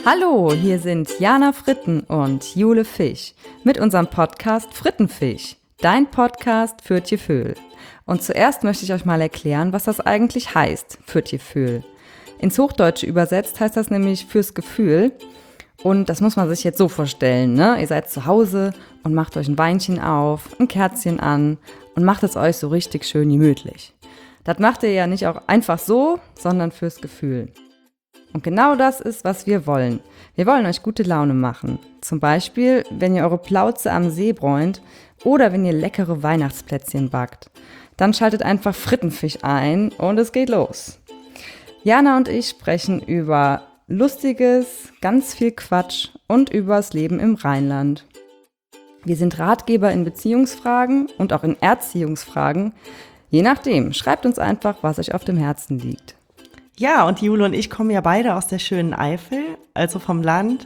Hallo, hier sind Jana Fritten und Jule Fisch mit unserem Podcast Frittenfisch, dein Podcast für Tjöföhl. Und zuerst möchte ich euch mal erklären, was das eigentlich heißt, für Tjöföhl. Ins Hochdeutsche übersetzt heißt das nämlich fürs Gefühl. Und das muss man sich jetzt so vorstellen, ne? Ihr seid zu Hause und macht euch ein Weinchen auf, ein Kerzchen an und macht es euch so richtig schön gemütlich. Das macht ihr ja nicht auch einfach so, sondern fürs Gefühl. Und genau das ist, was wir wollen. Wir wollen euch gute Laune machen. Zum Beispiel, wenn ihr eure Plauze am See bräunt oder wenn ihr leckere Weihnachtsplätzchen backt. Dann schaltet einfach Frittenfisch ein und es geht los. Jana und ich sprechen über Lustiges, ganz viel Quatsch und übers Leben im Rheinland. Wir sind Ratgeber in Beziehungsfragen und auch in Erziehungsfragen. Je nachdem, schreibt uns einfach, was euch auf dem Herzen liegt. Ja, und Jule und ich kommen ja beide aus der schönen Eifel, also vom Land.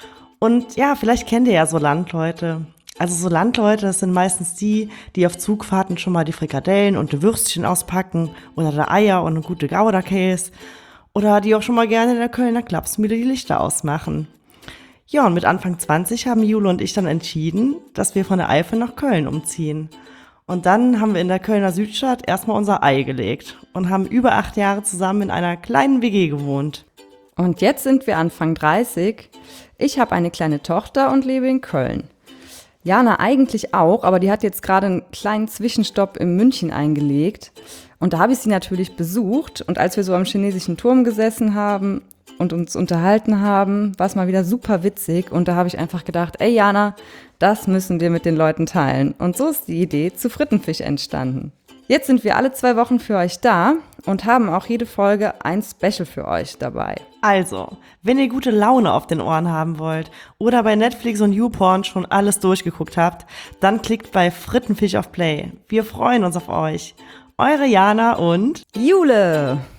Und ja, vielleicht kennt ihr ja so Landleute. Also so Landleute, das sind meistens die auf Zugfahrten schon mal die Frikadellen und die Würstchen auspacken oder die Eier und eine gute Gouda-Käse. Oder die auch schon mal gerne in der Kölner Klapsmühle die Lichter ausmachen. Ja, und mit Anfang 20 haben Jule und ich dann entschieden, dass wir von der Eifel nach Köln umziehen. Und dann haben wir in der Kölner Südstadt erstmal unser Ei gelegt und haben über 8 Jahre zusammen in einer kleinen WG gewohnt. Und jetzt sind wir Anfang 30. Ich habe eine kleine Tochter und lebe in Köln. Jana eigentlich auch, aber die hat jetzt gerade einen kleinen Zwischenstopp in München eingelegt. Und da habe ich sie natürlich besucht. Und als wir so am chinesischen Turm gesessen haben und uns unterhalten haben, war es mal wieder super witzig. Und da habe ich einfach gedacht, ey Jana, das müssen wir mit den Leuten teilen. Und so ist die Idee zu Frittenfisch entstanden. Jetzt sind wir alle 2 Wochen für euch da und haben auch jede Folge ein Special für euch dabei. Also, wenn ihr gute Laune auf den Ohren haben wollt oder bei Netflix und YouPorn schon alles durchgeguckt habt, dann klickt bei Frittenfisch auf Play. Wir freuen uns auf euch. Eure Jana und Jule!